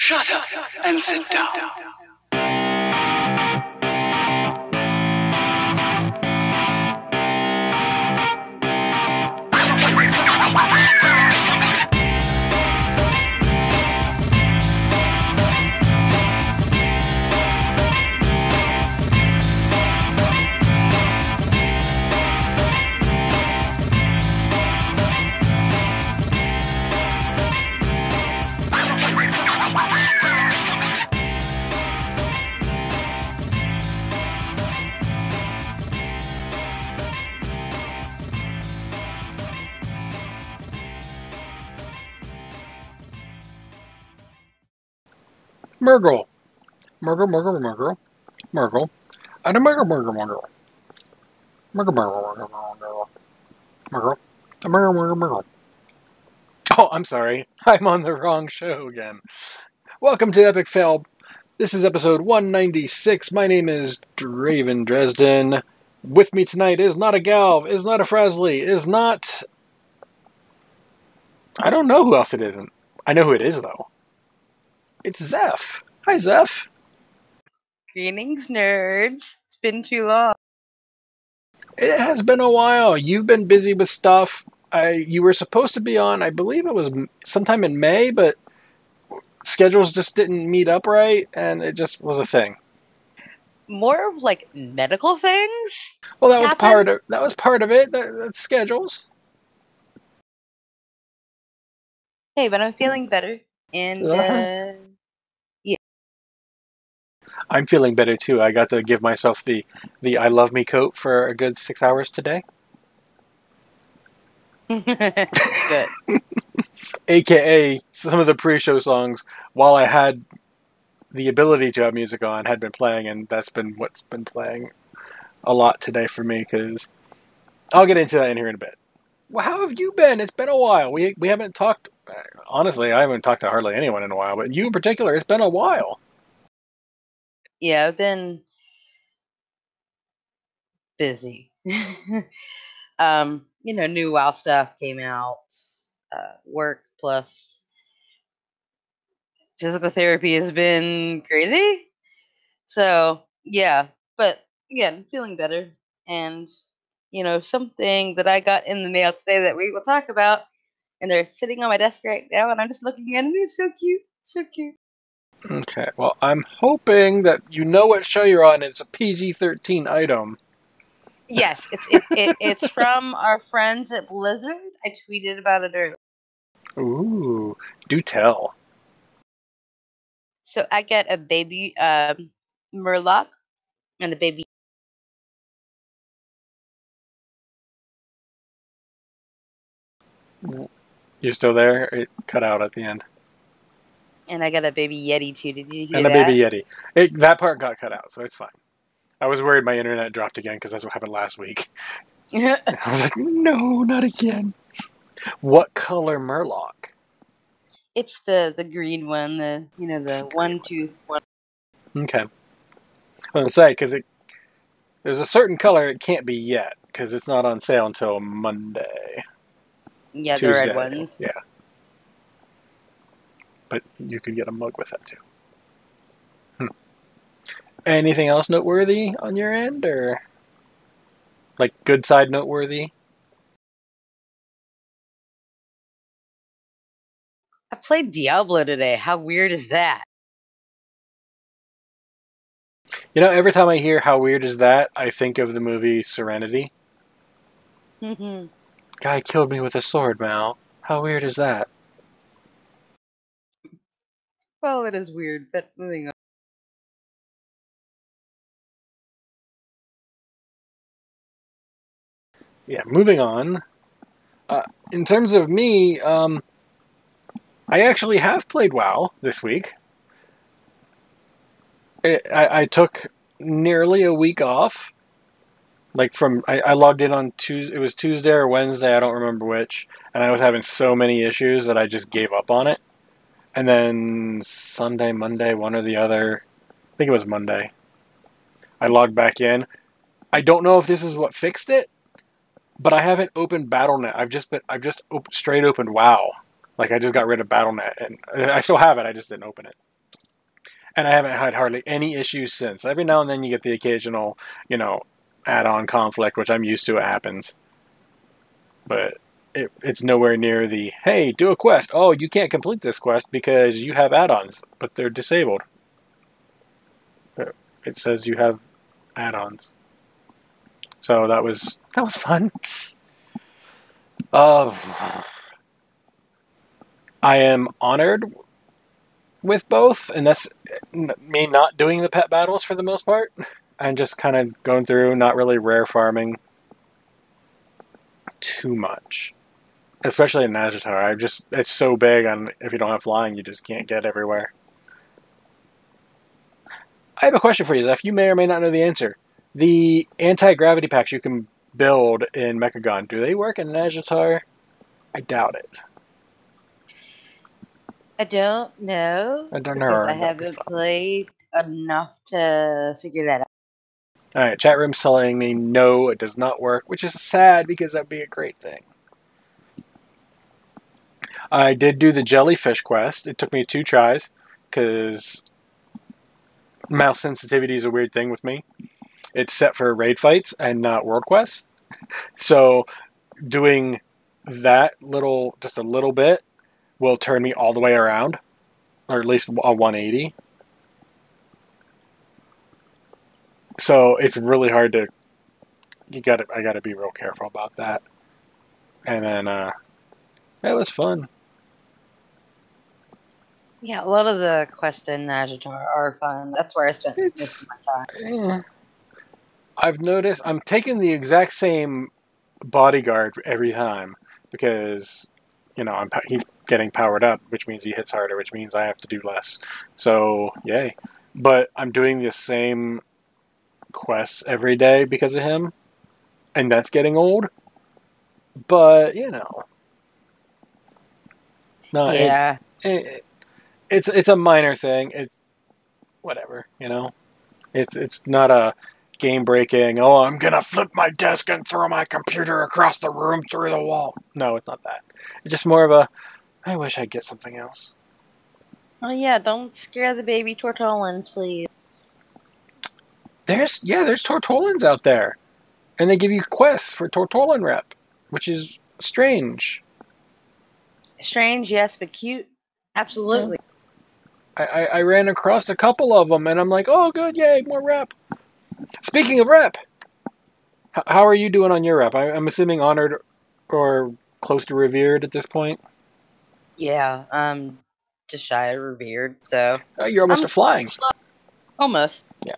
Shut up and sit down. Murgle. Murgle. And a Murgle. Murgle. Oh, I'm sorry. I'm on the wrong show again. Welcome to Epic Fail. This is episode 196. My name is Draven Dresden. With me tonight is not a Galv, is not a Frasley, is not... I don't know who else it isn't. I know who it is, though. It's Zeph. Hi, Zeph. Greetings, nerds. It's been too long. It has been a while. You've been busy with stuff. You were supposed to be on, I believe it was sometime in May, but schedules just didn't meet up right, and it just was a thing. More of like medical things? Well, that was part of it. That's schedules. Hey, but I'm feeling better. And yeah. I'm feeling better too. I got to give myself the I Love Me coat for a good 6 hours today. Good. AKA some of the pre-show songs, while I had the ability to have music on, had been playing, and that's been what's been playing a lot today for me, because I'll get into that in here in a bit. Well, how have you been? It's been a while. We haven't talked... Honestly, I haven't talked to hardly anyone in a while, but you in particular, it's been a while. Yeah, I've been busy. New WoW stuff came out. Work plus physical therapy has been crazy. So, yeah. But, again, feeling better. And, something that I got in the mail today that we will talk about. And they're sitting on my desk right now, and I'm just looking at them. It's so cute. So cute. Okay, well, I'm hoping that you know what show you're on. It's a PG-13 item. Yes, it's from our friends at Blizzard. I tweeted about it earlier. Ooh, do tell. So I get a baby Murloc and a baby. You still there? It cut out at the end. And I got a baby Yeti too. Did you hear that? And a baby Yeti. That part got cut out, so it's fine. I was worried my internet dropped again because that's what happened last week. I was like, no, not again. What color Murloc? It's the green one, the one-tooth one. Okay. I was going to say, because there's a certain color it can't be yet, because it's not on sale until Monday. Yeah, Tuesday. The red ones. Yeah. But you could get a mug with that too. Anything else noteworthy on your end, or like good side noteworthy? I played Diablo today. How weird is that? You know, every time I hear how weird is that, I think of the movie Serenity. Guy killed me with a sword, Mal. How weird is that? Well, it is weird, but moving on. Yeah, moving on. In terms of me, I actually have played WoW this week. I took nearly a week off. I logged in on Tuesday. It was Tuesday or Wednesday, I don't remember which. And I was having so many issues that I just gave up on it. And then Sunday, Monday, one or the other. I think it was Monday. I logged back in. I don't know if this is what fixed it, but I haven't opened Battle.net. I've just straight opened WoW. Like, I just got rid of Battle.net, and I still have it. I just didn't open it. And I haven't had hardly any issues since. Every now and then you get the occasional, add-on conflict, which I'm used to. It happens. But it's nowhere near the, hey, do a quest. Oh, you can't complete this quest because you have add-ons, but they're disabled. It says you have add-ons. So that was fun. I am honored with both, and that's me not doing the pet battles for the most part. I'm just kind of going through, not really rare farming too much. Especially in Nazjatar. It's so big, and if you don't have flying, you just can't get everywhere. I have a question for you, Zeph. You may or may not know the answer. The anti-gravity packs you can build in Mechagon, do they work in Nazjatar? I doubt it. I don't know. I don't know. Because I haven't played enough to figure that out. Alright, chat room's telling me no, it does not work, which is sad because that'd be a great thing. I did do the jellyfish quest. It took me 2 tries because mouse sensitivity is a weird thing with me. It's set for raid fights and not world quests. So doing that just a little bit will turn me all the way around, or at least a 180. So it's really hard to. I gotta be real careful about that. And then it was fun. Yeah, a lot of the quests in Nazjatar are fun. That's where I spent most of my time. I've noticed I'm taking the exact same bodyguard every time because he's getting powered up, which means he hits harder, which means I have to do less. So yay! But I'm doing the same quests every day because of him, and that's getting old. But no, yeah. It's a minor thing. It's whatever, It's not a game breaking. Oh, I'm gonna flip my desk and throw my computer across the room through the wall. No, it's not that. It's just more of a. I wish I'd get something else. Oh yeah, don't scare the baby Tortolans, please. There's Tortolans out there, and they give you quests for Tortolan rep, which is strange. Strange, yes, but cute. Absolutely. Yeah. I ran across a couple of them, and I'm like, oh, good, yay, more rep. Speaking of rep, how are you doing on your rep? I'm assuming honored or close to revered at this point. Yeah, just shy of revered. So you're almost a flying. Almost. Yeah.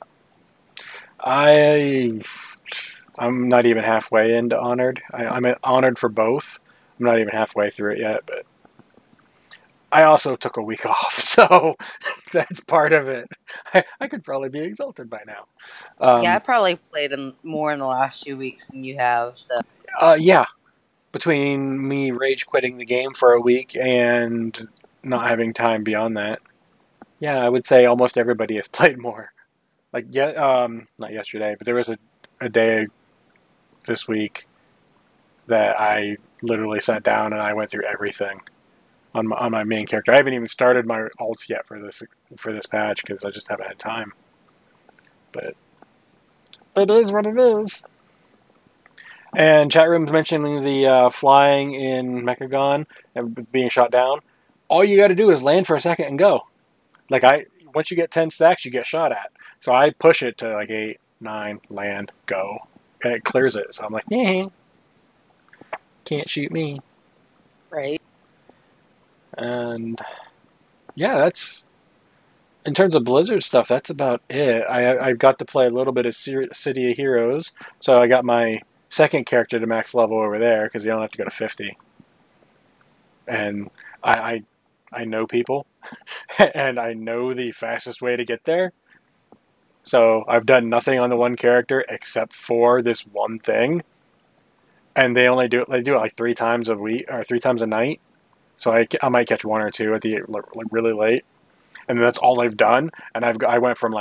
I'm not even halfway into honored. I'm honored for both. I'm not even halfway through it yet, but I also took a week off, so that's part of it. I could probably be exalted by now. Yeah, I probably played more in the last 2 weeks than you have. So. Yeah. Between me rage quitting the game for a week and not having time beyond that, yeah, I would say almost everybody has played more. Not yesterday, but there was a day this week that I literally sat down and I went through everything on my main character. I haven't even started my alts yet for this patch because I just haven't had time. But it is what it is. And chat room's mentioning the flying in Mechagon and being shot down. All you got to do is land for a second and go. Once you get 10 stacks, you get shot at. So I push it to 8, 9, land, go, and it clears it. So I'm like, yeah, can't shoot me. Right. And yeah, that's in terms of Blizzard stuff. That's about it. I got to play a little bit of City of Heroes, so I got my second character to max level over there because you don't have to go to 50. And I know people, and I know the fastest way to get there. So I've done nothing on the one character except for this one thing, and they do it 3 times a week or 3 times a night. So I might catch 1 or 2 at the really late, and that's all I've done. And I went from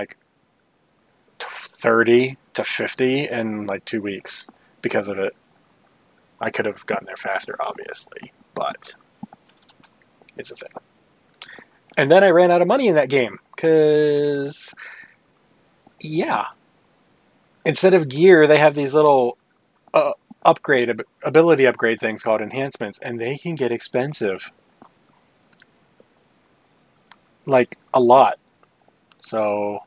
30 to 50 in 2 weeks because of it. I could have gotten there faster, obviously, but it's a thing. And then I ran out of money in that game Because, yeah. Instead of gear, they have these little ability upgrade things called enhancements, and they can get expensive. Like, a lot. So,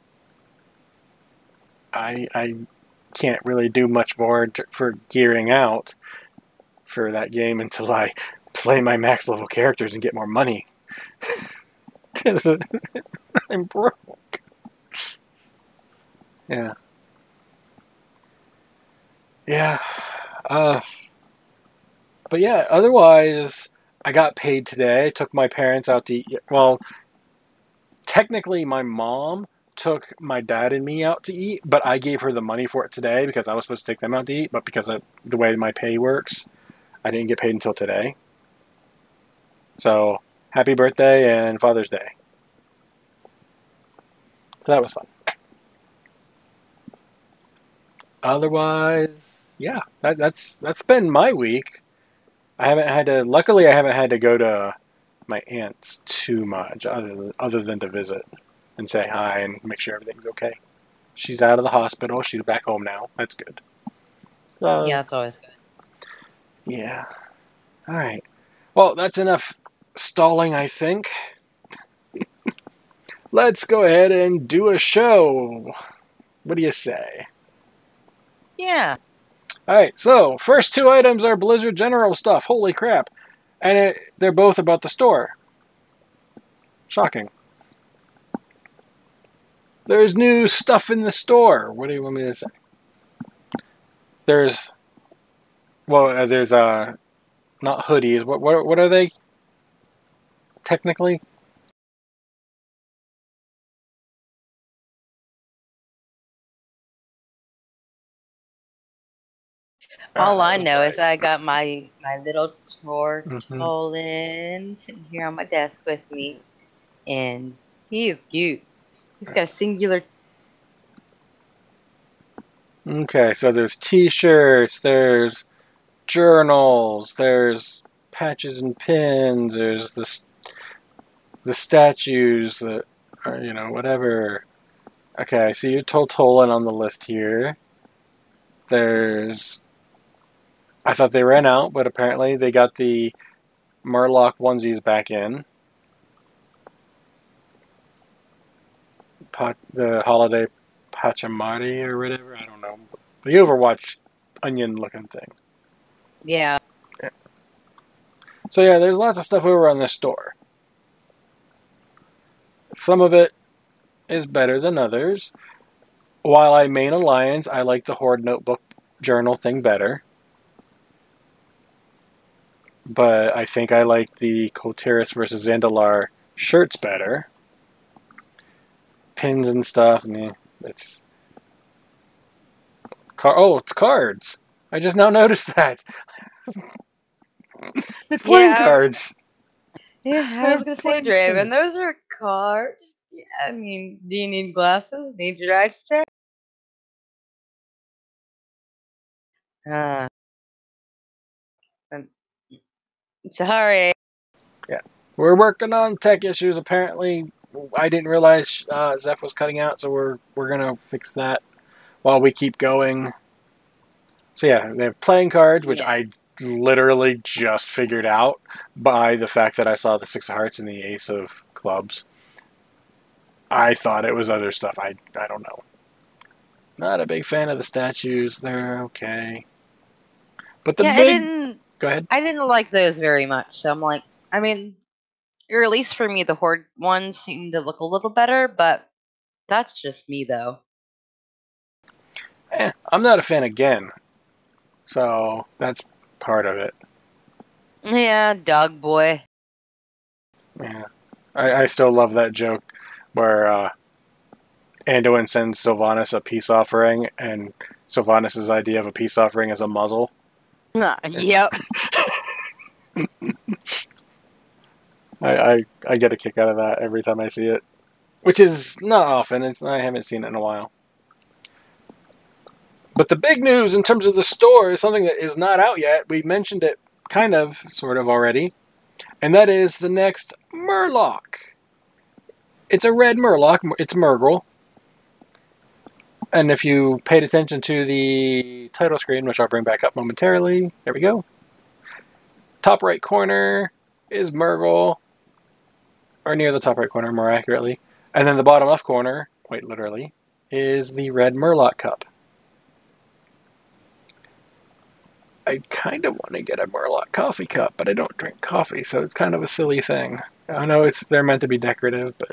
I can't really do much more for gearing out for that game until I play my max level characters and get more money. Because I'm broke. Yeah. Yeah. But yeah, otherwise, I got paid today. I took my parents out to eat. Well, technically, my mom took my dad and me out to eat, but I gave her the money for it today because I was supposed to take them out to eat, but because of the way my pay works, I didn't get paid until today. So, happy birthday and Father's Day. So that was fun. Otherwise, yeah, that's been my week. Luckily I haven't had to go to my aunt's too much other than to visit and say hi and make sure everything's okay. She's out of the hospital. She's back home now. That's good. Yeah, that's always good. Yeah. All right. Well, that's enough stalling, I think. Let's go ahead and do a show. What do you say? Yeah. All right. So, first two items are Blizzard General stuff. Holy crap. And they're both about the store. Shocking. There's new stuff in the store. What do you want me to say? There's not hoodies. What are they? Technically? All I know is I got my little Torque Mhm. Olin sitting here on my desk with me, and he is cute. He's got a singular. Okay, so there's t-shirts, there's journals, there's patches and pins, there's the statues that are, whatever. Okay, I see your Toltolin on the list here. I thought they ran out, but apparently they got the Murloc onesies back in. The holiday Pachamari or whatever, I don't know. The Overwatch onion-looking thing. Yeah. So yeah, there's lots of stuff over on this store. Some of it is better than others. While I main Alliance, I like the Horde notebook journal thing better. But I think I like the Koteris versus Zandalar shirts better. Pins and stuff, it's... it's cards. I just now noticed that. It's playing cards. Yeah, I was gonna say, Draven, those are cards. Yeah, I mean, do you need glasses? Need your eyes checked? Sorry. Yeah, we're working on tech issues. Apparently, I didn't realize Zeph was cutting out, so we're gonna fix that while we keep going. So yeah, they have playing cards, which I literally just figured out by the fact that I saw the Six of Hearts and the Ace of Clubs. I thought it was other stuff. I don't know. Not a big fan of the statues. They're okay. But go ahead. I didn't like those very much. So I'm like, I mean, or at least for me, the Horde ones seem to look a little better, but that's just me, though. I'm not a fan of Gen. So that's part of it. Yeah, dog boy. Yeah. I still love that joke where Anduin sends Sylvanas a peace offering, and Sylvanas' idea of a peace offering is a muzzle. Yep. I get a kick out of that every time I see it. Which is not often. I haven't seen it in a while. But the big news in terms of the store is something that is not out yet. We mentioned it kind of, sort of already. And that is the next Murloc. It's a red Murloc. It's Murgle. And if you paid attention to the title screen, which I'll bring back up momentarily, there we go. Top right corner is Murgle, or near the top right corner, more accurately. And then the bottom left corner, quite literally, is the red Murloc cup. I kind of want to get a Murloc coffee cup, but I don't drink coffee, so it's kind of a silly thing. I know they're meant to be decorative, but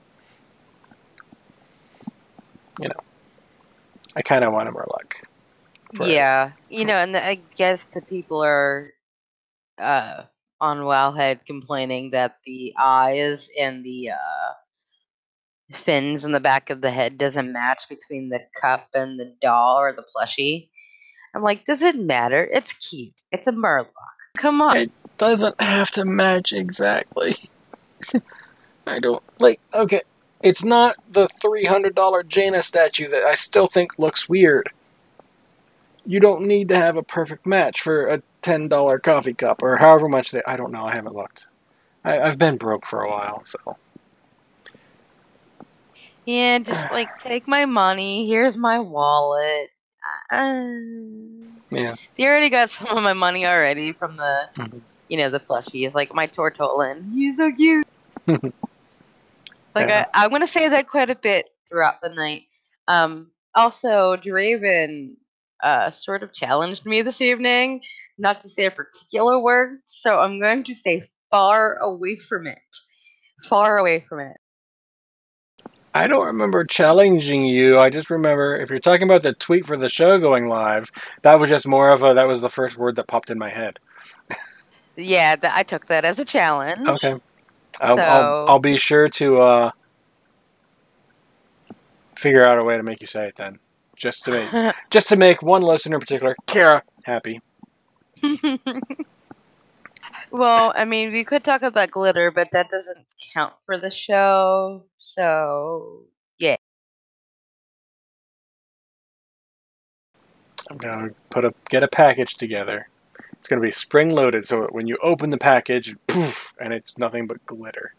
you know, I kind of want a Murloc. Yeah, and I guess the people are on Wowhead complaining that the eyes and the fins in the back of the head doesn't match between the cup and the doll or the plushie. I'm like, does it matter? It's cute. It's a Murloc. Come on. It doesn't have to match exactly. I don't okay. It's not the $300 Jaina statue that I still think looks weird. You don't need to have a perfect match for a $10 coffee cup or however much I don't know. I haven't looked. I've been broke for a while, so. Yeah, just take my money. Here's my wallet. Yeah. They already got some of my money already from the, the plushies, like my Tortolin. He's so cute. Yeah. I'm going to say that quite a bit throughout the night. Also, Draven sort of challenged me this evening not to say a particular word, so I'm going to stay far away from it. Far away from it. I don't remember challenging you. I just remember, if you're talking about the tweet for the show going live, that was just more of that was the first word that popped in my head. Yeah, I took that as a challenge. Okay. I'll be sure to figure out a way to make you say it then. Just to make one listener in particular, Kara, happy. Well, I mean, we could talk about glitter, but that doesn't count for the show. So, yeah. I'm going to get a package together. It's going to be spring-loaded, so when you open the package, poof, and it's nothing but glitter.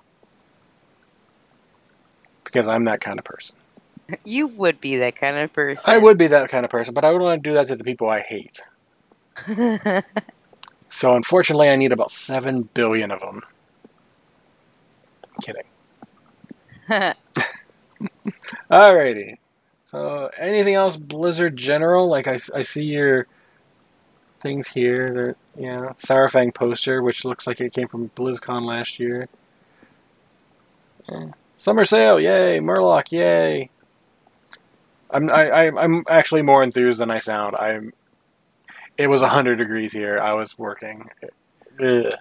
Because I'm that kind of person. You would be that kind of person. I would be that kind of person, but I would want to do that to the people I hate. So unfortunately, I need about 7 billion of them. I'm kidding. Alrighty. So anything else Blizzard general? Like I see your things here. Saurfang poster, which looks like it came from BlizzCon last year. Summer sale, yay! Murloc, yay! I'm actually more enthused than I sound. It was 100 degrees here. I was working. Alright.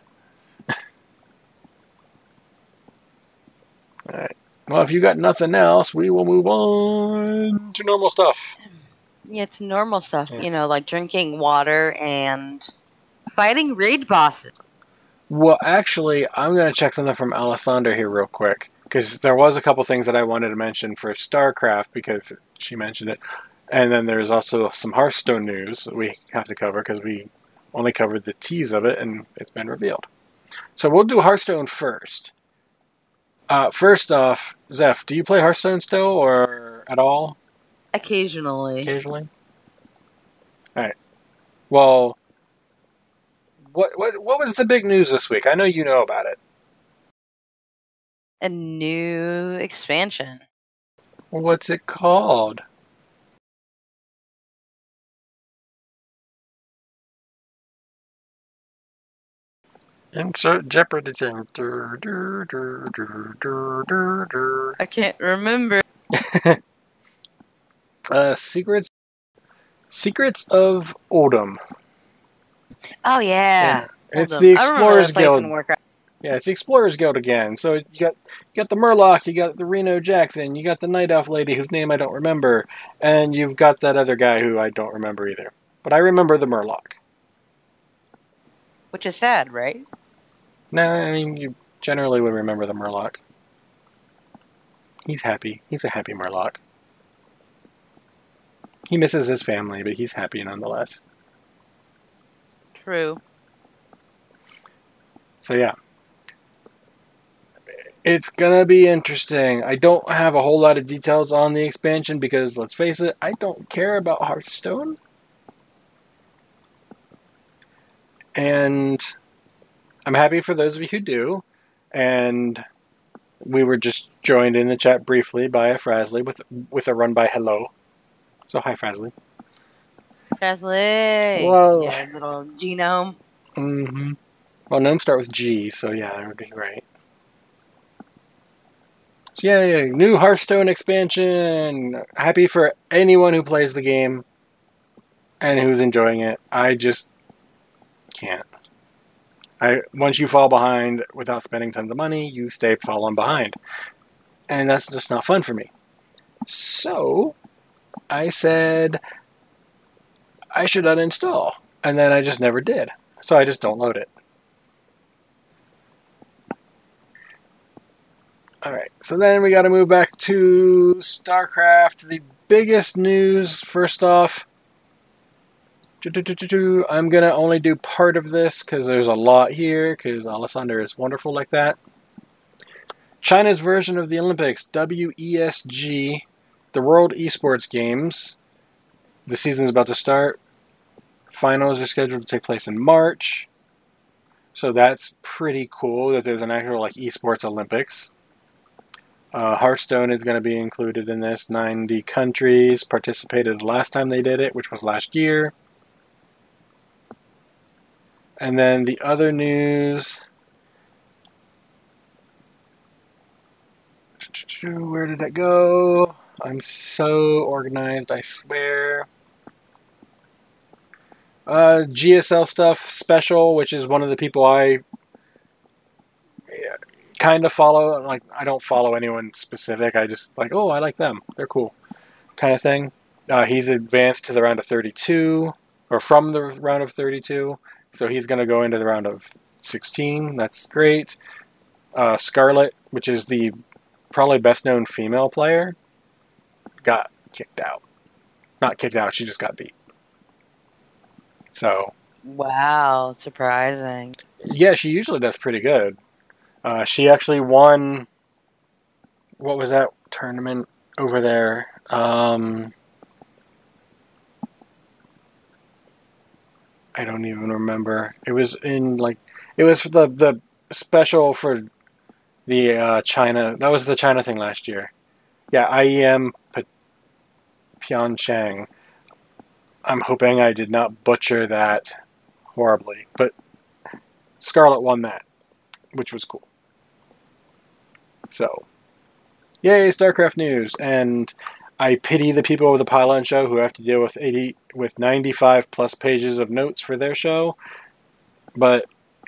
Well, if you got nothing else, we will move on to normal stuff. Yeah, it's normal stuff. Yeah. Like drinking water and fighting raid bosses. Well, actually, I'm going to check something from Alessandra here real quick. Because there was a couple things that I wanted to mention for StarCraft, because she mentioned it. And then there's also some Hearthstone news that we have to cover, because we only covered the tease of it, and it's been revealed. So we'll do Hearthstone first. First off, Zeph, do you play Hearthstone still, or at all? Occasionally. Occasionally? Alright. Well, what was the big news this week? I know you know about it. A new expansion. What's it called? Insert Jeopardy thing. I can't remember. Secrets of Odom. Oh yeah. It's the Explorers Guild. Yeah, it's the Explorers Guild again. So you got the Murloc, you got the Reno Jackson, you got the Night Elf lady whose name I don't remember, and you've got that other guy who I don't remember either. But I remember the Murloc. Which is sad, right? No, I mean, you generally would remember the Murloc. He's happy. He's a happy Murloc. He misses his family, but he's happy nonetheless. True. So yeah. It's gonna be interesting. I don't have a whole lot of details on the expansion because, let's face it, I don't care about Hearthstone. And I'm happy for those of you who do. And we were just joined in the chat briefly by a Frasley with a run by hello. So hi, Frasley. Frasley. Whoa. Yeah, little genome. Mm-hmm. Well, gnomes start with G, so yeah, that would be right. So yeah, new Hearthstone expansion. Happy for anyone who plays the game and who's enjoying it. I just can't. Once you fall behind without spending tons of money, you stay falling behind. And that's just not fun for me. So I said I should uninstall. And then I just never did. So I just don't load it. Alright, so then we gotta move back to StarCraft. The biggest news, first off, I'm gonna only do part of this because there's a lot here, because Alessander is wonderful like that. China's version of the Olympics, WESG, the World Esports Games. The season's about to start. Finals are scheduled to take place in March. So that's pretty cool that there's an actual esports Olympics. Hearthstone is going to be included in this. 90 countries participated the last time they did it, which was last year. And then the other news. Where did it go? I'm so organized, I swear. GSL stuff, Special, which is one of the people I kind of follow. I don't follow anyone specific. I just I like them. They're cool, kind of thing. He's advanced to the round of 32, or from the round of 32. So he's going to go into the round of 16. That's great. Scarlet, which is the probably best known female player, got kicked out. Not kicked out, she just got beat. So. Wow, surprising. Yeah, she usually does pretty good. She actually won. What was that tournament over there? I don't even remember. It was in it was for the special for the China. That was the China thing last year. Yeah, IEM Pyeongchang. I'm hoping I did not butcher that horribly, but Scarlet won that, which was cool. So, yay, StarCraft news. And I pity the people of the Pylon show who have to deal with 95 plus pages of notes for their show. But,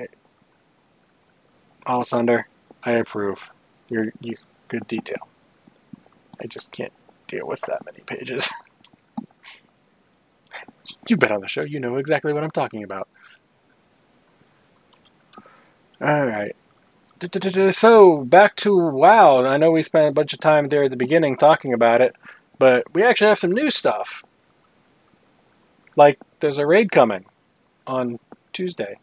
Alessander, I approve. You good detail. I just can't deal with that many pages. You've been on the show. You know exactly what I'm talking about. Alright. So, back to WoW. I know we spent a bunch of time there at the beginning talking about it, but we actually have some new stuff. Like, there's a raid coming on Tuesday.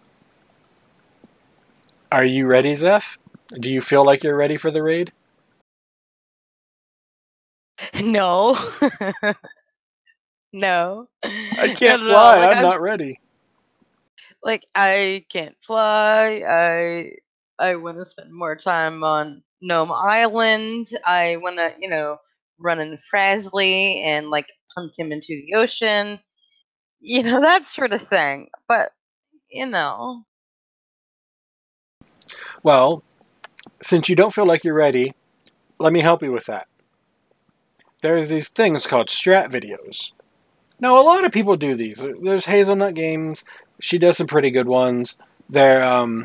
Are you ready, Zeph? Do you feel like you're ready for the raid? No. No. I can't fly. I'm not ready. I can't fly. I want to spend more time on Gnome Island. I want to, run in Frasley and punt him into the ocean. That sort of thing. But, Well, since you don't feel like you're ready, let me help you with that. There's these things called strat videos. Now, a lot of people do these. There's Hazelnut Games. She does some pretty good ones. There's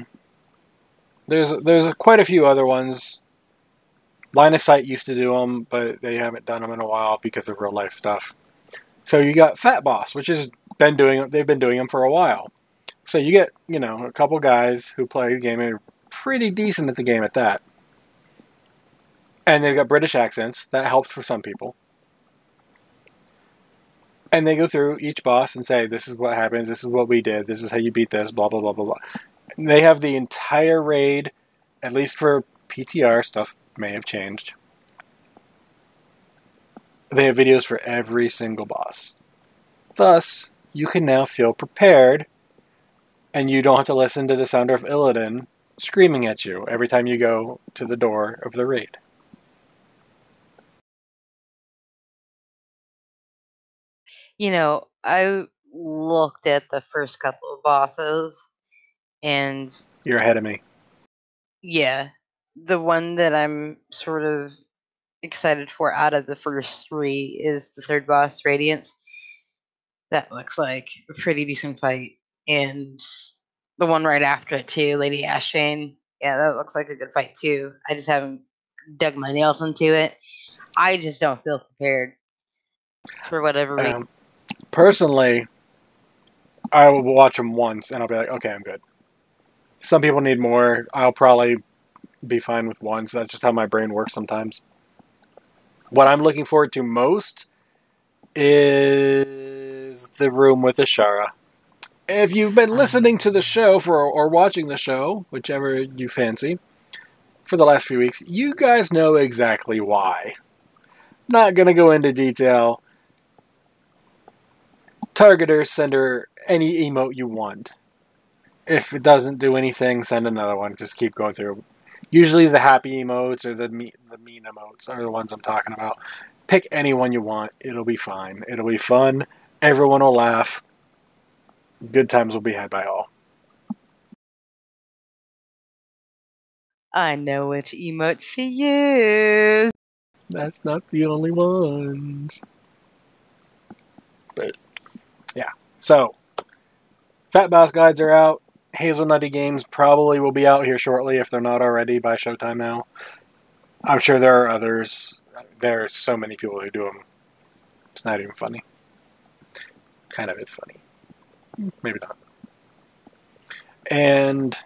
quite a few other ones. Line of Sight used to do them, but they haven't done them in a while because of real life stuff. So you got Fat Boss, which they've been doing them for a while. So you get, a couple guys who play the game and are pretty decent at the game at that. And they've got British accents. That helps for some people. And they go through each boss and say, this is what happens, this is what we did, this is how you beat this, blah, blah, blah, blah, blah. And they have the entire raid, at least for PTR stuff may have changed. They have videos for every single boss. Thus, you can now feel prepared, and you don't have to listen to the sound of Illidan screaming at you every time you go to the door of the raid. I looked at the first couple of bosses, and You're ahead of me. yeah, the one that I'm sort of excited for out of the first three is the third boss, Radiance. That looks like a pretty decent fight. And the one right after it, too, Lady Ashvane. Yeah, that looks like a good fight, too. I just haven't dug my nails into it. I just don't feel prepared for whatever reason. Personally, I will watch them once and I'll be like, okay, I'm good. Some people need more. I'll probably be fine with once. That's just how my brain works sometimes. What I'm looking forward to most is the room with Ashara. If you've been listening to the show or watching the show, whichever you fancy, for the last few weeks, you guys know exactly why. Not going to go into detail. Targeter, send her any emote you want. If it doesn't do anything, send another one. Just keep going through. Usually the happy emotes or the mean emotes are the ones I'm talking about. Pick any one you want. It'll be fine. It'll be fun. Everyone will laugh. Good times will be had by all. I know which emotes to use. That's not the only ones. But, yeah. So, Fat Boss guides are out. Hazel Nutty Games probably will be out here shortly if they're not already by Showtime now. I'm sure there are others. There are so many people who do them. It's not even funny. Kind of, it's funny. Maybe not. And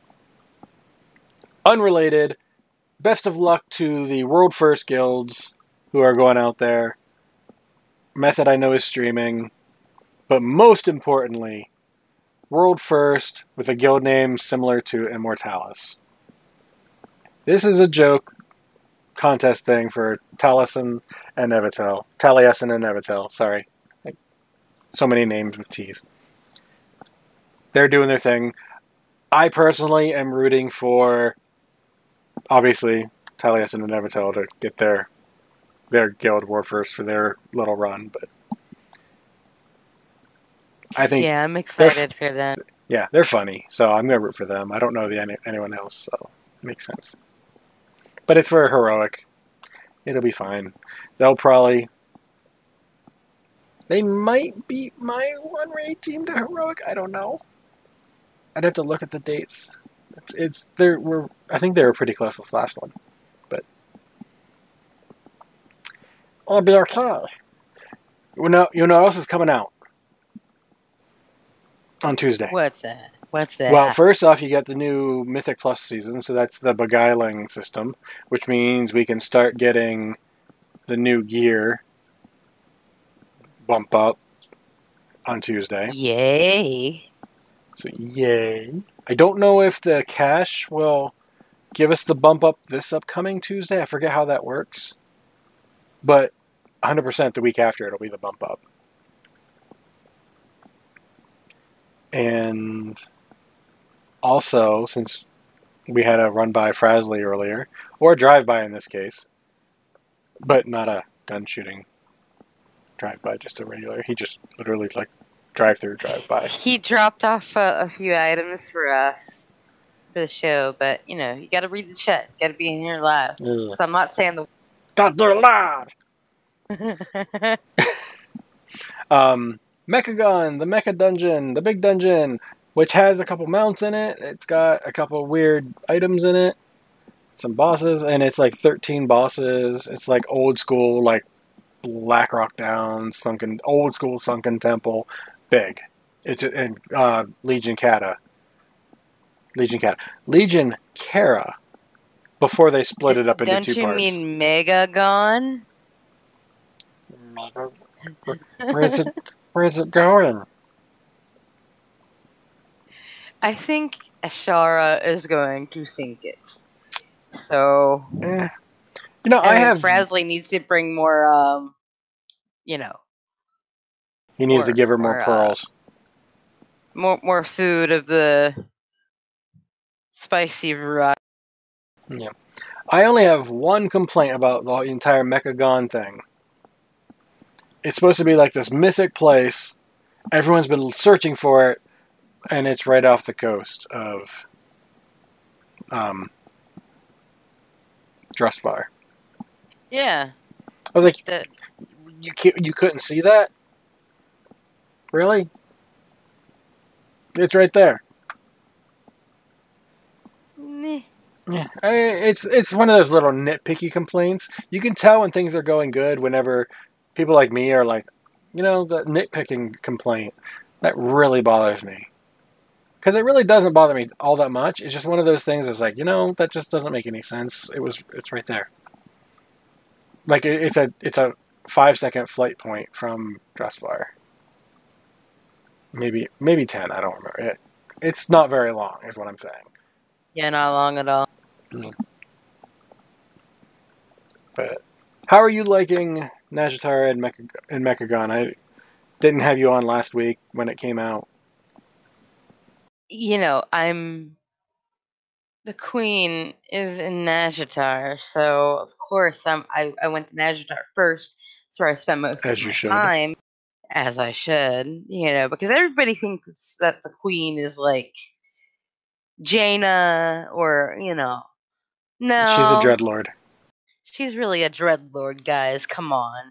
unrelated, best of luck to the World First guilds who are going out there. Method I know is streaming. But most importantly, World First with a guild name similar to Immortalis. This is a joke contest thing for Taliesin and Nevitel. Taliesin and Nevitel, sorry. So many names with T's. They're doing their thing. I personally am rooting for, obviously, Taliesin and Nevitel to get their guild World First for their little run, but I think I'm excited for them. Yeah, they're funny, so I'm going to root for them. I don't know anyone else, so it makes sense. But it's for Heroic. It'll be fine. They might beat my one raid team to Heroic. I don't know. I'd have to look at the dates. I think they were pretty close this last one, but I'll be okay. You know what else is coming out on Tuesday? What's that? Well, first off, you get the new Mythic Plus season, so that's the beguiling system, which means we can start getting the new gear bump up on Tuesday. Yay. So, yay. I don't know if the cache will give us the bump up this upcoming Tuesday. I forget how that works. But 100% the week after it'll be the bump up. And also, since we had a run by Frasley earlier, or a drive by in this case, but not a gun shooting drive by, just a regular. He just literally drive by. He dropped off a few items for us for the show, but you got to read the chat. Got to be in here live. So I'm not saying the. Got there live. Mechagon, the Mecha Dungeon, the big dungeon, which has a couple mounts in it. It's got a couple weird items in it, some bosses, and it's like 13 bosses. It's like old school, like Blackrock Downs, old school sunken temple, big. It's in Legion Kata. Before they split it up into two parts. Don't you mean Megagon? Where is it going? I think Ashara is going to sink it. So, You know, I I mean, have. Frasley needs to bring more, you know, He needs to give her more pearls. more food of the spicy variety. Yeah. I only have one complaint about the entire Mechagon thing. It's supposed to be like this mythic place. Everyone's been searching for it, and it's right off the coast of Drustvar. Yeah. I was like, you couldn't see that? Really? It's right there. Meh. Yeah, it's one of those little nitpicky complaints. You can tell when things are going good whenever people like me are like, you know, the nitpicking complaint. That really bothers me. Because it really doesn't bother me all that much. It's just one of those things that's like, you know, that just doesn't make any sense. It's right there. Like it's a 5-second flight point from Drustvar. Maybe 10. I don't remember. It's not very long, is what I'm saying. Yeah, not long at all. But how are you liking Nazjatar and Mechagon? I didn't have you on last week when it came out. You know, the queen is in Nazjatar, so of course I went to Nazjatar first. That's where I spent most As of you my should. time, as I should. You know, because everybody thinks that the queen is like Jaina, or no, She's a dreadlord. she's really a dreadlord, guys. Come on.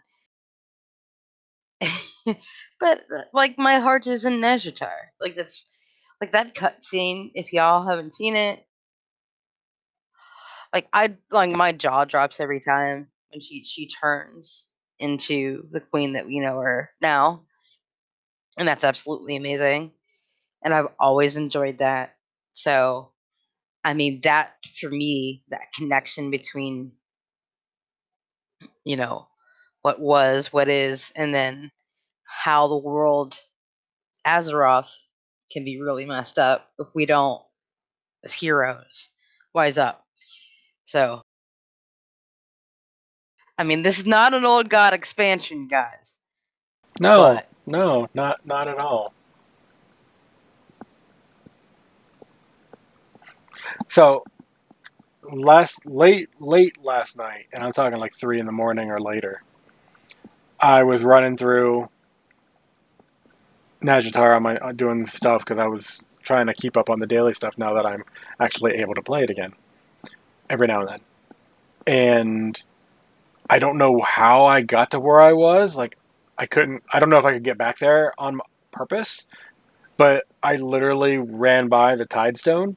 But like my heart is in Nazjatar. Like that's like that cutscene. If y'all haven't seen it, like my jaw drops every time when she turns into the queen that we know her now, and that's absolutely amazing. And I've always enjoyed that. So I mean, that for me, that connection between you know what was, what is, and then how the world Azeroth can be really messed up if we don't, as heroes, wise up. So, I mean, this is not an old god expansion, guys. No, But no, not at all. So late last night, and I'm talking like 3 a.m. or later, I was running through Nazjatar on doing stuff because I was trying to keep up on the daily stuff now that I'm actually able to play it again every now and then. And I don't know how I got to where I was. Like, I don't know if I could get back there on purpose, but I literally ran by the Tidestone,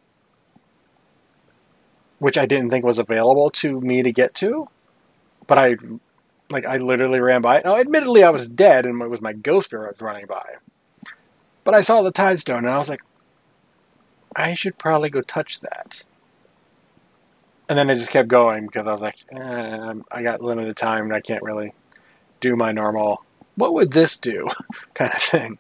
which I didn't think was available to me to get to. But I literally ran by it. Now, admittedly, I was dead and it was my ghost spirit was running by. But I saw the Tidestone and I was like, I should probably go touch that. And then I just kept going because I was like, I got limited time and I can't really do my normal, what would this do kind of thing.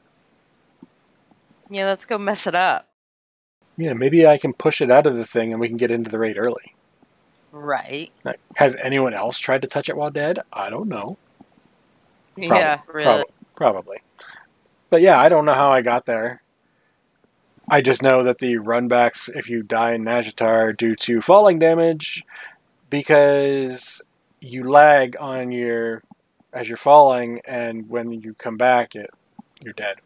yeah, let's go mess it up. Yeah, maybe I can push it out of the thing and we can get into the raid early. Right. Like, has anyone else tried to touch it while dead? I don't know. Yeah, really. Probably. But yeah, I don't know how I got there. I just know that the runbacks, if you die in Nazjatar, are due to falling damage because you lag on as you're falling, and when you come back, you're dead.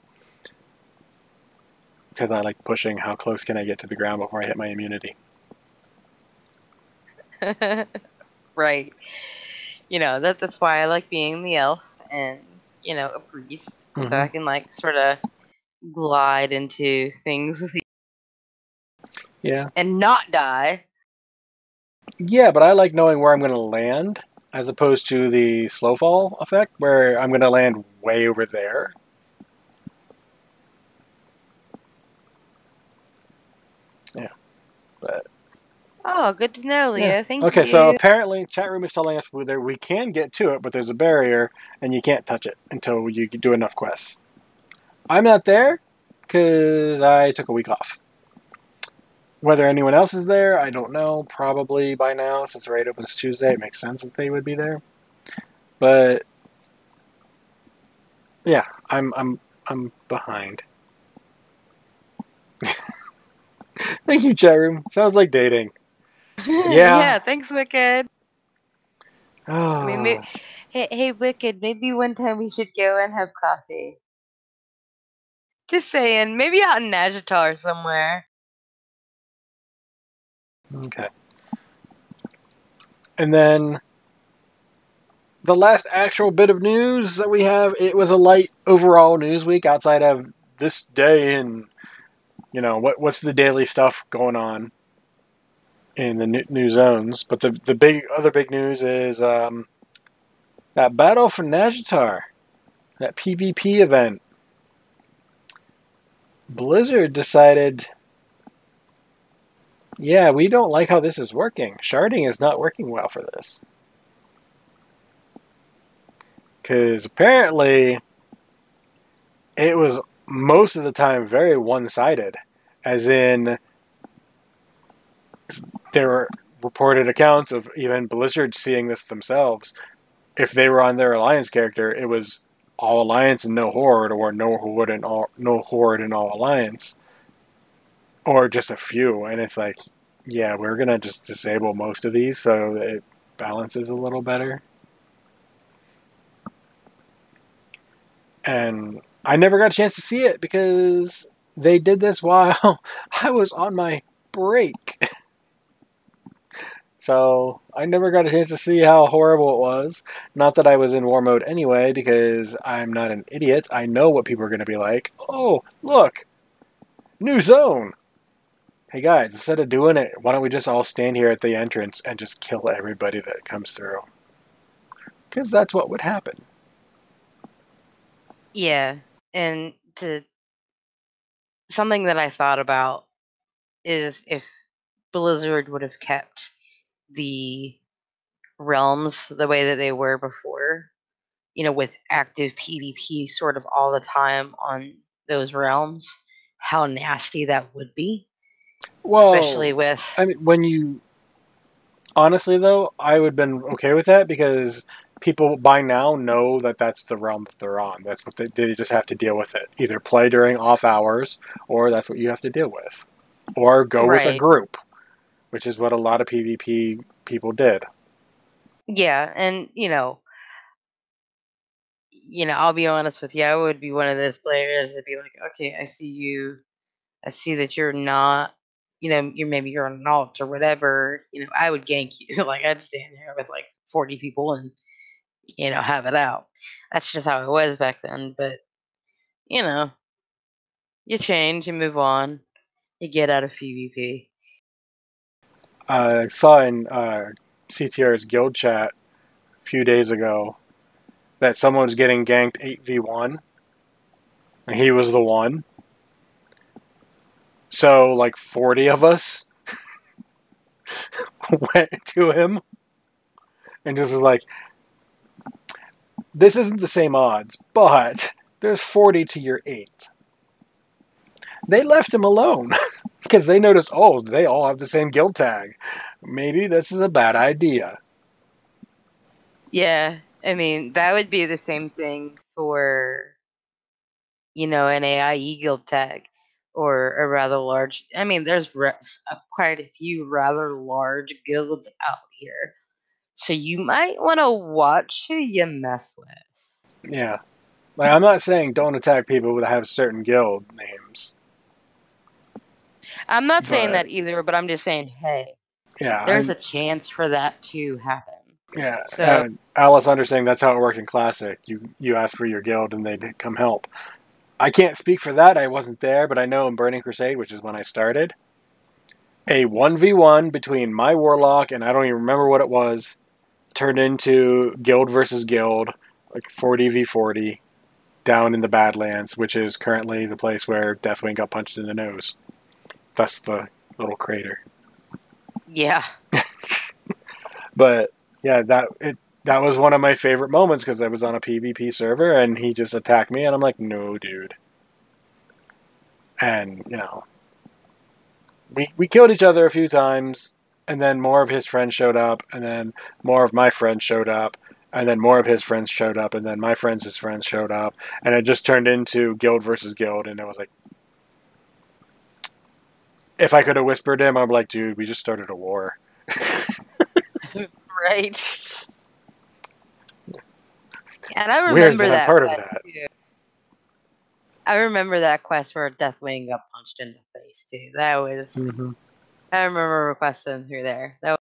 Because I like pushing how close can I get to the ground before I hit my immunity. Right. That's why I like being the elf and a priest, so I can like sort of glide into things with you. Yeah. And not die. Yeah, but I like knowing where I'm going to land as opposed to the slow fall effect where I'm going to land way over there. Yeah. But Oh, good to know, Leo. yeah. Thank you. Okay, so apparently chat room is telling us whether we can get to it, but there's a barrier and you can't touch it until you do enough quests. I'm not there because I took a week off. Whether anyone else is there, I don't know. Probably by now, since the raid opens Tuesday, it makes sense that they would be there. But yeah, I'm behind. Thank you, chat room. Sounds like dating. Yeah, thanks, Wicked. I mean, Oh, hey, Wicked, maybe one time we should go and have coffee. Just saying, maybe out in Nagitar somewhere. okay. And then the last actual bit of news that we have, it was a light overall news week outside of this day and, what's the daily stuff going on in the new zones. But the other big news is that Battle for Nagitar, that PvP event. Blizzard decided, yeah, we don't like how this is working. Sharding is not working well for this. Because apparently it was most of the time very one-sided. As in, there were reported accounts of even Blizzard seeing this themselves. If they were on their Alliance character, it was all Alliance and no Horde, or no Horde and all Alliance. Or just a few. And it's like, yeah, we're going to just disable most of these so it balances a little better. And I never got a chance to see it because they did this while I was on my break. So I never got a chance to see how horrible it was. Not that I was in war mode anyway, because I'm not an idiot. I know what people are going to be like. Oh, look! New zone! Hey guys, instead of doing it, why don't we just all stand here at the entrance and just kill everybody that comes through? Because that's what would happen. Yeah, and something that I thought about is if Blizzard would have kept the realms the way that they were before, with active PvP sort of all the time on those realms, how nasty that would be. Well, especially with... I mean, honestly though, I would have been okay with that because people by now know that that's the realm that they're on. That's what they just have to deal with it. Either play during off hours, or that's what you have to deal with. Or go with a group, which is what a lot of PvP people did. Yeah, and, I'll be honest with you, I would be one of those players that'd be like, okay, I see that you're not, you're an alt or whatever, I would gank you. Like, I'd stand there with like 40 people and, have it out. That's just how it was back then. But, you change, you move on, you get out of PvP. I saw in CTR's guild chat a few days ago that someone was getting ganked 8v1, and he was the one. So, like, 40 of us went to him and just was like, this isn't the same odds, but there's 40 to your 8. They left him alone because they noticed, oh, they all have the same guild tag. Maybe this is a bad idea. Yeah, I mean, that would be the same thing for, an AIE guild tag or a rather large... I mean, there's quite a few rather large guilds out here. So you might want to watch who you mess with. Yeah. Like, I'm not saying don't attack people that have certain guild names. I'm not saying that either, but I'm just saying, hey, there's a chance for that to happen. Yeah. So, Alice Under saying that's how it worked in Classic. You ask for your guild and they'd come help. I can't speak for that. I wasn't there, but I know in Burning Crusade, which is when I started, a 1v1 between my Warlock and I don't even remember what it was, turned into guild versus guild, like 40v40, down in the Badlands, which is currently the place where Deathwing got punched in the nose. That's the little crater. Yeah. But yeah, that was one of my favorite moments because I was on a PvP server and he just attacked me and I'm like, no, dude. And, we killed each other a few times, and then more of his friends showed up, and then more of my friends showed up, and then more of his friends showed up, and then my friends' friends showed up, and it just turned into guild versus guild, and it was like, if I could have whispered him, I'm like, dude, we just started a war. Right. And I Weird remember that I'm that part of quest, that. too. I remember that quest where Deathwing got punched in the face too. That was. Mm-hmm. I remember requesting through there. That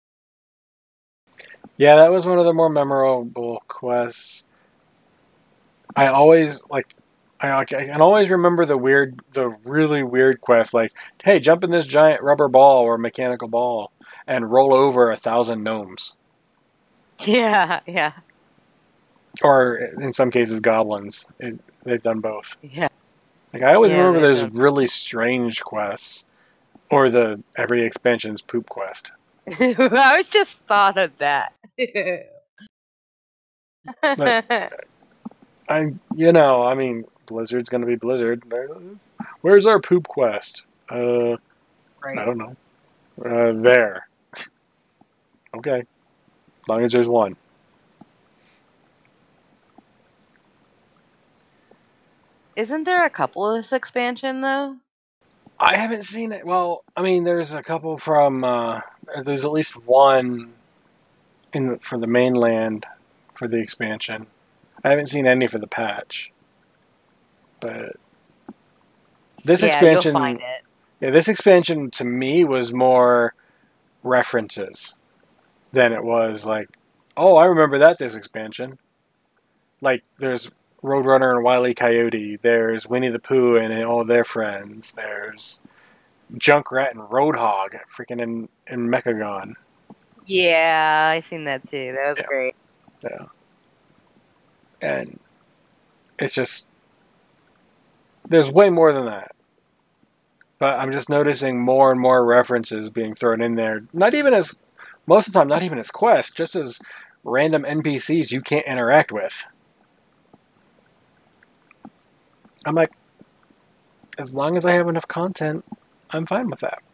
Yeah, that was one of the more memorable quests. I always I can always remember the really weird quest, like, hey, jump in this giant rubber ball or mechanical ball and roll over 1,000 gnomes, yeah, yeah, or in some cases goblins. They've done both. yeah, Like I always yeah. remember They've those done. really strange quests, or the every expansion's poop quest. I was just thought of that. But I mean, Blizzard's gonna be Blizzard. Where's our poop quest? I Right. don't know. There. Okay. As long as there's one. Isn't there a couple of this expansion though? I haven't seen it. Well, I mean, there's a couple from. There's at least one for the mainland for the expansion. I haven't seen any for the patch, but this Yeah, you'll expansion, find it. yeah, this expansion to me was more references than it was like, oh, I remember this expansion. Like, there's Roadrunner and Wile E. Coyote. There's Winnie the Pooh and all their friends. There's Junkrat and Roadhog, freaking in Mechagon. Yeah, I seen that too. That was Yeah. great. Yeah. And it's just, there's way more than that. But I'm just noticing more and more references being thrown in there. Not even as, most of the time, not even as quests, just as random NPCs you can't interact with. I'm like, as long as I have enough content, I'm fine with that.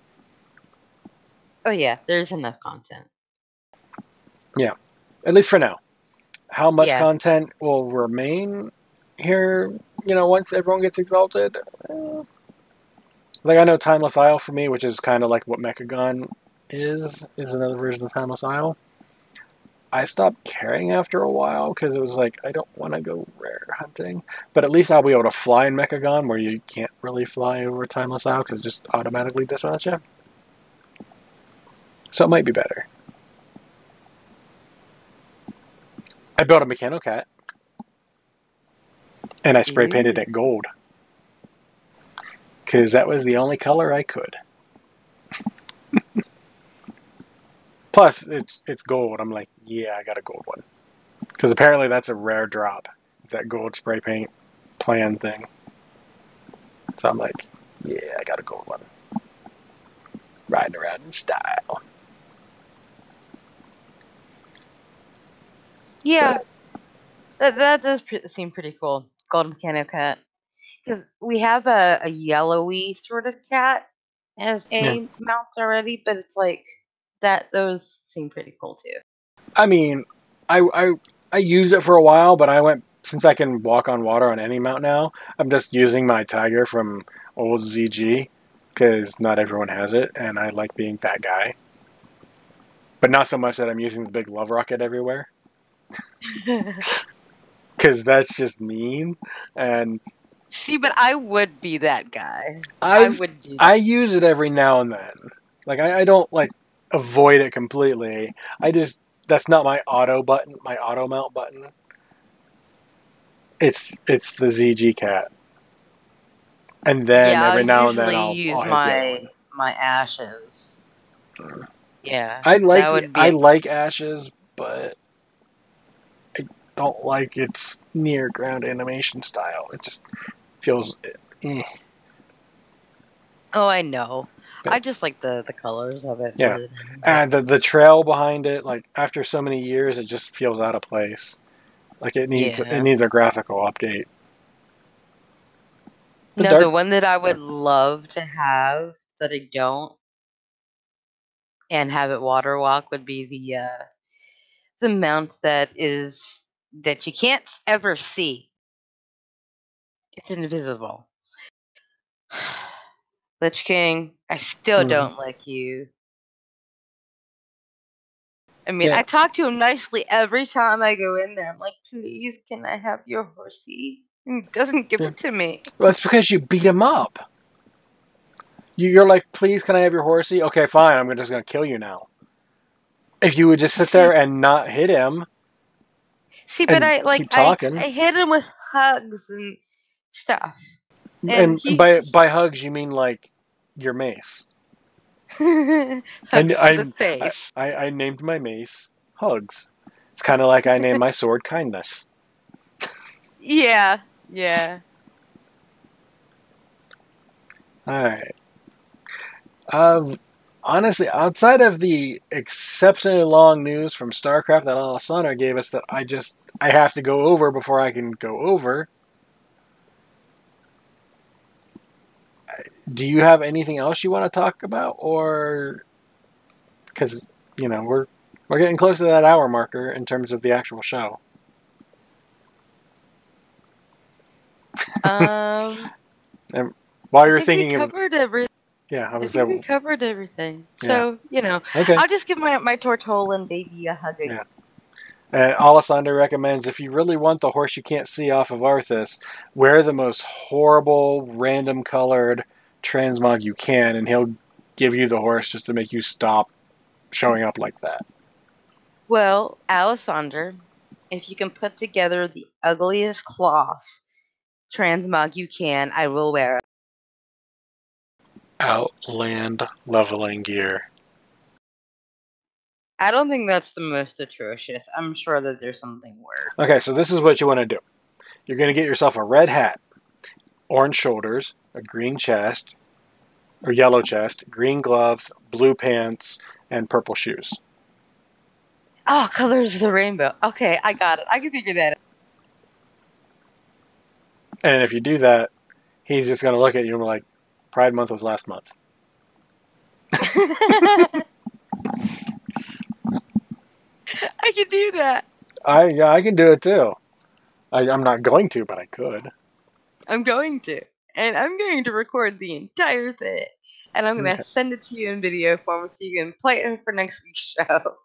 Oh yeah, there's enough content. Yeah. At least for now. How much Yeah. content will remain here, once everyone gets exalted? Like, I know Timeless Isle for me, which is kind of like what Mechagon is another version of Timeless Isle. I stopped caring after a while because it was like, I don't want to go rare hunting. But at least I'll be able to fly in Mechagon where you can't really fly over Timeless Isle because it just automatically dismounts you. So it might be better. I built a Mechanocat. And I spray painted it gold. Because that was the only color I could. Plus, it's gold. I'm like, yeah, I got a gold one. Because apparently that's a rare drop. That gold spray paint plan thing. So I'm like, yeah, I got a gold one. Riding around in style. Yeah, that does seem pretty cool. Golden Mechanocat. Because we have a yellowy sort of cat as a mount already, but it's like those seem pretty cool too. I mean, I used it for a while, but since I can walk on water on any mount now, I'm just using my tiger from old ZG, because not everyone has it, and I like being that guy. But not so much that I'm using the big love rocket everywhere. Because that's just mean, and See, but I would be that guy. I would do that. I use it every now and then. Like, I don't like avoid it completely. That's not my auto mount button. It's the ZG cat. And then every now and then I'll use hit the other one. my ashes. Yeah. I like ashes, but I don't like its near ground animation style. It just feels Oh, I know. But, I just like the colors of it. Yeah. And the trail behind it, like after so many years, it just feels out of place. Like it needs a graphical update. The one that I would love to have that I don't and have it water walk would be the mount that you can't ever see. It's invisible. Lich King, I still Mhm. don't like you. I mean, Yeah. I talk to him nicely every time I go in there. I'm like, please, can I have your horsey? And he doesn't give Yeah. it to me. Well, that's because you beat him up. You're like, please, can I have your horsey? Okay, fine. I'm just going to kill you now. If you would just sit there and not hit him See, but and keep talking, I hit him with hugs and stuff. And and he's by hugs you mean like your mace. hugs to the face. I named my mace Hugs. It's kind of like I named my sword Kindness. Yeah, yeah. All right. Honestly, outside of the exceptionally long news from StarCraft that Alessandra gave us that I have to go over before I can go over, do you have anything else you want to talk about? Or, because, we're getting close to that hour marker in terms of the actual show. Um, And while you're I think we thinking of, covered everything. yeah, I I was think we saying, covered everything. yeah. So, Okay. I'll just give my Tortolan baby a hug again. Yeah. And Alessandro recommends if you really want the horse you can't see off of Arthas, wear the most horrible, random colored transmog you can, and he'll give you the horse just to make you stop showing up like that. Well, Alessander, if you can put together the ugliest cloth transmog you can, I will wear it. Outland leveling gear. I don't think that's the most atrocious. I'm sure that there's something worse. Okay, so this is what you want to do. You're going to get yourself a red hat, orange shoulders, a green chest, or yellow chest, green gloves, blue pants, and purple shoes. Oh, colors of the rainbow. Okay, I got it. I can figure that And if you do that, he's just going to look at you and be like, Pride Month was last month. out. I can do that. I can do it too. I'm not going to, but I could. I'm going to. And I'm going to record the entire thing. And I'm going to send it to you in video form so you can play it for next week's show.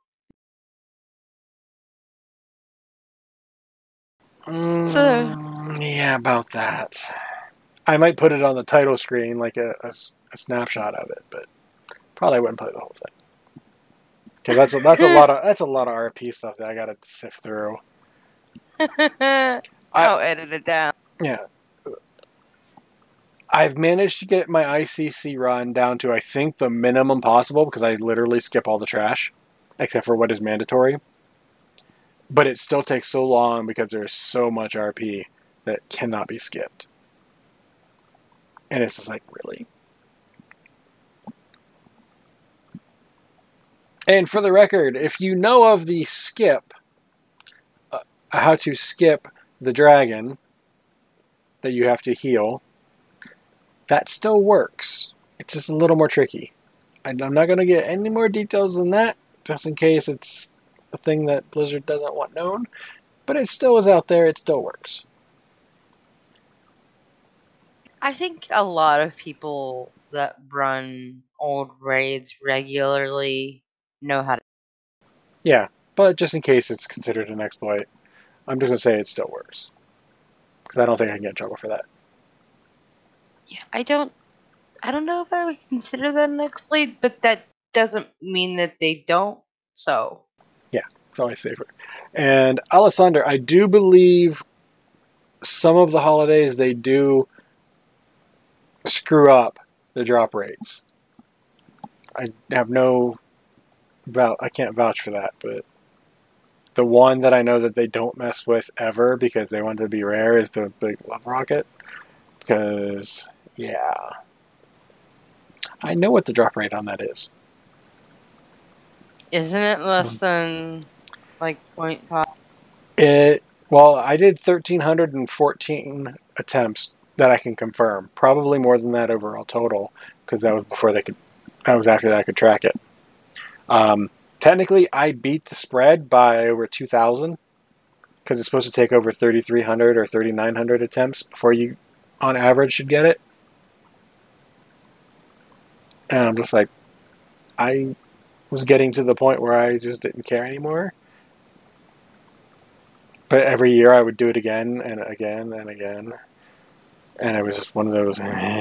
Yeah, about that. I might put it on the title screen, like a snapshot of it, but probably wouldn't play the whole thing. Because that's a lot of RP stuff that I gotta sift through. I'll edit it down. Yeah. I've managed to get my ICC run down to, I think, the minimum possible, because I literally skip all the trash, except for what is mandatory. But it still takes so long because there's so much RP that cannot be skipped. And it's just like, really? And for the record, if you know of the skip, how to skip the dragon that you have to heal, that still works. It's just a little more tricky. I'm not going to get any more details than that, just in case it's a thing that Blizzard doesn't want known. But it still is out there. It still works. I think a lot of people that run old raids regularly know how to. Yeah, but just in case it's considered an exploit, I'm just going to say it still works. Because I don't think I can get in trouble for that. Yeah, I don't know if I would consider that an exploit, but that doesn't mean that they don't. So yeah, it's always safer. And Alessander, I do believe some of the holidays they do screw up the drop rates. I have I can't vouch for that, but the one that I know that they don't mess with ever because they want it to be rare is the big love rocket. Because, yeah, I know what the drop rate on that is. Isn't it less than like 0.5? Well, I did 1,314 attempts that I can confirm. Probably more than that overall total. because that was before they could. That was after I could track it. Technically, I beat the spread by over 2,000 because it's supposed to take over 3,300 or 3,900 attempts before you, on average, should get it. And I'm just like, I was getting to the point where I just didn't care anymore. But every year I would do it again and again and again. And it was just one of those.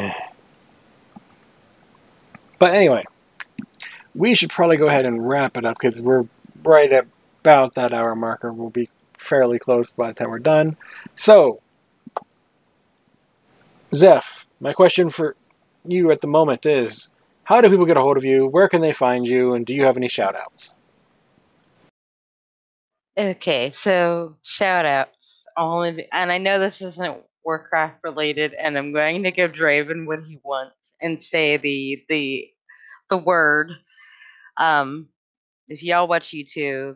But anyway, we should probably go ahead and wrap it up because we're right at about that hour marker. We'll be fairly close by the time we're done. So, Zeph, my question for you at the moment is, how do people get a hold of you? Where can they find you? And do you have any shout-outs? Okay, so shout outs. And I know this isn't Warcraft related, and I'm going to give Draven what he wants and say the word. If y'all watch YouTube,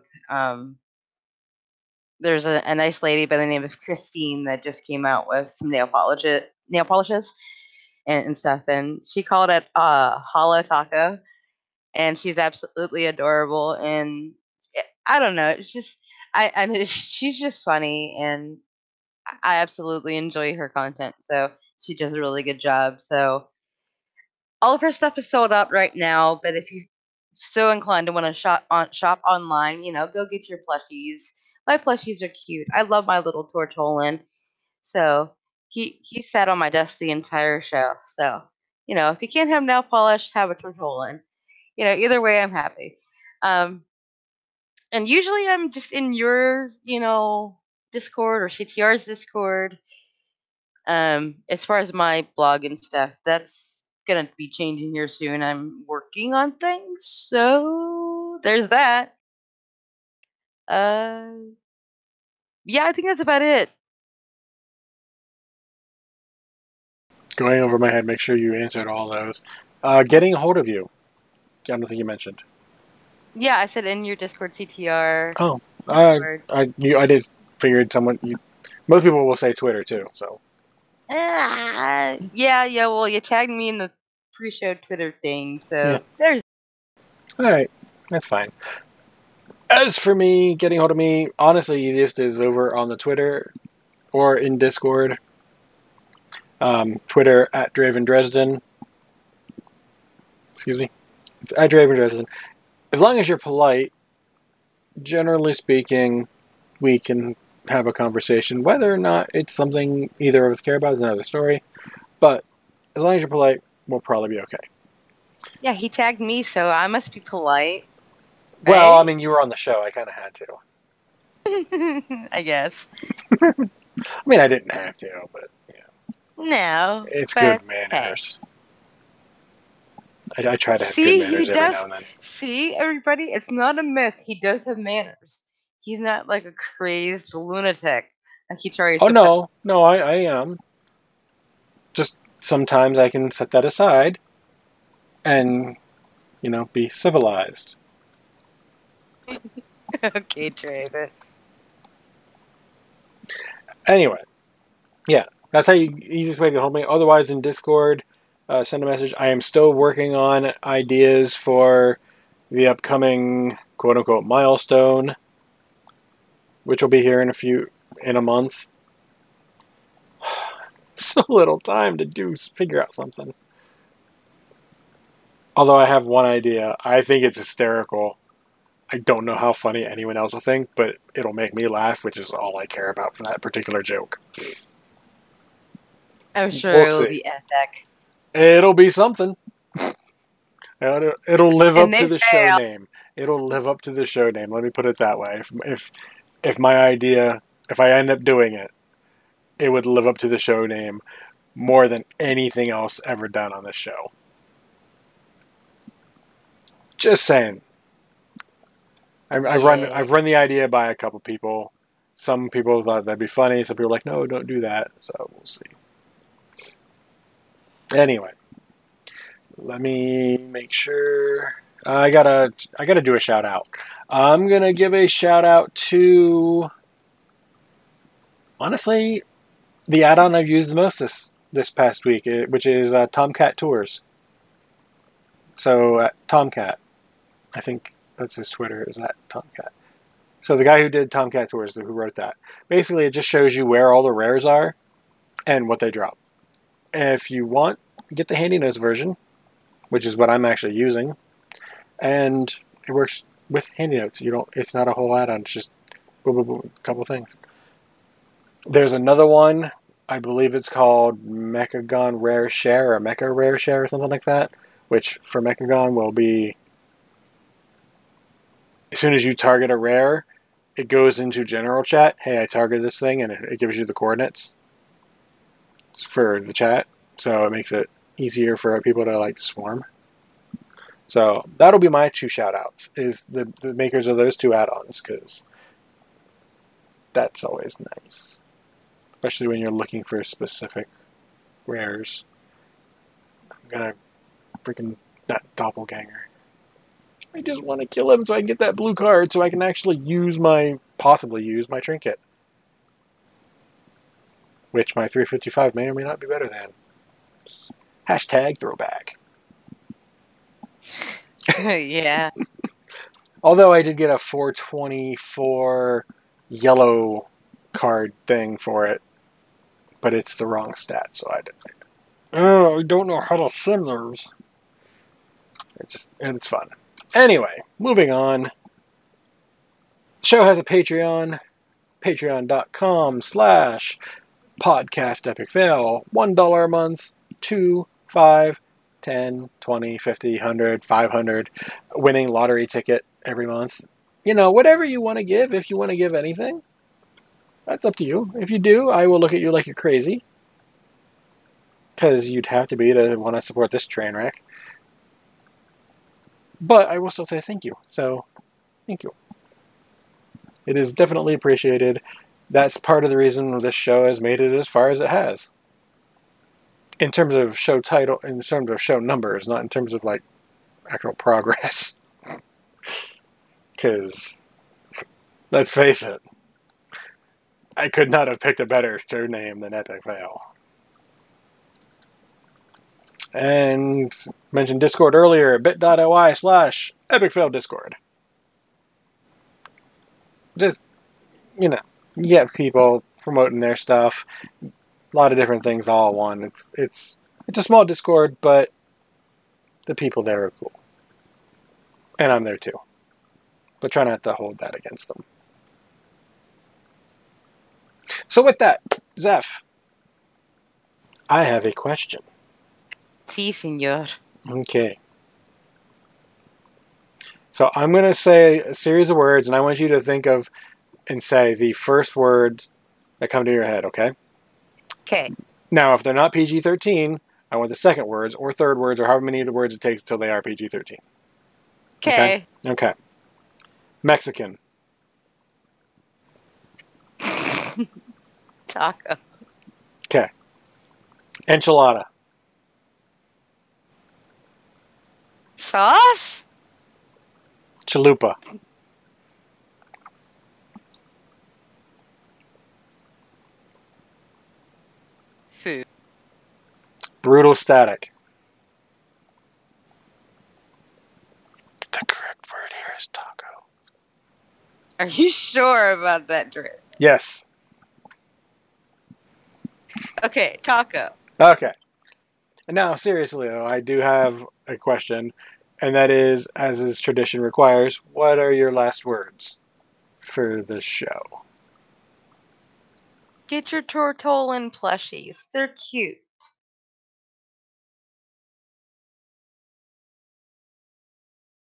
there's a nice lady by the name of Christine that just came out with some nail polishes and stuff, and she called it Holo Taco, and she's absolutely adorable. And I don't know, it's just she's just funny, and I absolutely enjoy her content. So she does a really good job. So all of her stuff is sold out right now, but if you're so inclined to want to shop online, go get your plushies. My plushies are cute. I love my little Tortolin. So he sat on my desk the entire show. So, if you can't have nail polish, have a Tortolin. Either way, I'm happy. And usually I'm just in your, Discord or CTR's Discord. As far as my blog and stuff, that's gonna be changing here soon. I'm working on things, so there's that. Uh, yeah, I think that's about it. Going over my head, make sure you answered all those. Getting a hold of you. I don't think you mentioned. Yeah, I said in your Discord CTR. Oh, I did figured someone. Most people will say Twitter too. So. Yeah. Well, you tagged me in the pre-show Twitter thing, so there's. All right, that's fine. As for me, getting hold of me, honestly, easiest is over on the Twitter or in Discord. Twitter at Draven Dresden. Excuse me. It's at Draven Dresden. As long as you're polite, generally speaking, we can have a conversation. Whether or not it's something either of us care about is another story. But as long as you're polite, we'll probably be okay. Yeah, he tagged me, so I must be polite. Right? Well, I mean, you were on the show. I kind of had to. I guess. I mean, I didn't have to, but no. It's good manners. I try to have good manners every now and then. See, everybody, it's not a myth. He does have manners. He's not like a crazed lunatic. Like he tries. Oh no, I am. Just sometimes I can set that aside, and be civilized. Okay, Draven. Anyway, yeah, that's how easiest way to get hold of me. Otherwise, in Discord, send a message. I am still working on ideas for the upcoming quote-unquote milestone, which will be here in a month. So little time to figure out something. Although I have one idea. I think it's hysterical. I don't know how funny anyone else will think, but it'll make me laugh, which is all I care about for that particular joke. I'm sure it'll be epic. It'll be something. It'll live up to the show name. It'll live up to the show name. Let me put it that way. If my idea, if I end up doing it, it would live up to the show name more than anything else ever done on this show. Just saying. I've run the idea by a couple people. Some people thought that'd be funny. Some people were like, no, don't do that. So we'll see. Anyway, let me make sure. I gotta do a shout out. I'm gonna give a shout out to, honestly, the add-on I've used the most this past week, which is Tomcat Tours. So Tomcat, I think that's his Twitter, is at Tomcat. So the guy who did Tomcat Tours, who wrote that, basically it just shows you where all the rares are and what they drop. If you want, get the Handy Notes version, which is what I'm actually using, and it works with Handy Notes. It's not a whole add-on. It's just boom, boom, boom, a couple things. There's another one. I believe it's called Mechagon Rare Share or Mecha Rare Share or something like that, which for Mechagon will be as soon as you target a rare, it goes into general chat. Hey, I targeted this thing, and it gives you the coordinates for the chat. So it makes it easier for people to like swarm. So that'll be my 2 shout-outs, is the makers of those 2 add-ons, because that's always nice. Especially when you're looking for specific rares. I'm gonna freaking that doppelganger. I just want to kill him so I can get that blue card so I can actually possibly use my trinket. Which my 355 may or may not be better than. Hashtag throwback. Yeah. Although I did get a 424 yellow card thing for it, but it's the wrong stat, so I don't know how to sim those. It's fun. Anyway, moving on. The show has a Patreon, patreon.com/podcastepicfail. $1 a month, 2, 5, 10, 20, 50, 100, 500, winning lottery ticket every month. Whatever you want to give, if you want to give anything, that's up to you. If you do, I will look at you like you're crazy. Because you'd have to be to want to support this train wreck. But I will still say thank you. So, thank you. It is definitely appreciated. That's part of the reason this show has made it as far as it has. In terms of show title, in terms of show numbers, not in terms of like actual progress. Because, let's face it, I could not have picked a better show name than Epic Fail. And mentioned Discord earlier, bit.ly/epicfaildiscord. Just, you get people promoting their stuff. A lot of different things all in one. It's a small Discord, but the people there are cool. And I'm there too. But try not to hold that against them. So with that, Zeph, I have a question. Si, senor. Okay. So I'm going to say a series of words, and I want you to think of and say the first words that come to your head, okay? Okay. Now, if they're not PG-13, I want the second words or third words or however many of the words it takes until they are PG-13. Okay. Okay. Mexican. Taco. Okay. Enchilada. Sauce? Chalupa. Food. Brutal static. The correct word here is taco. Are you sure about that drip? Yes. Okay, taco. Okay. And now, seriously, though, I do have a question, and that is, as is tradition requires, what are your last words for the show? Get your Tortollan plushies. They're cute.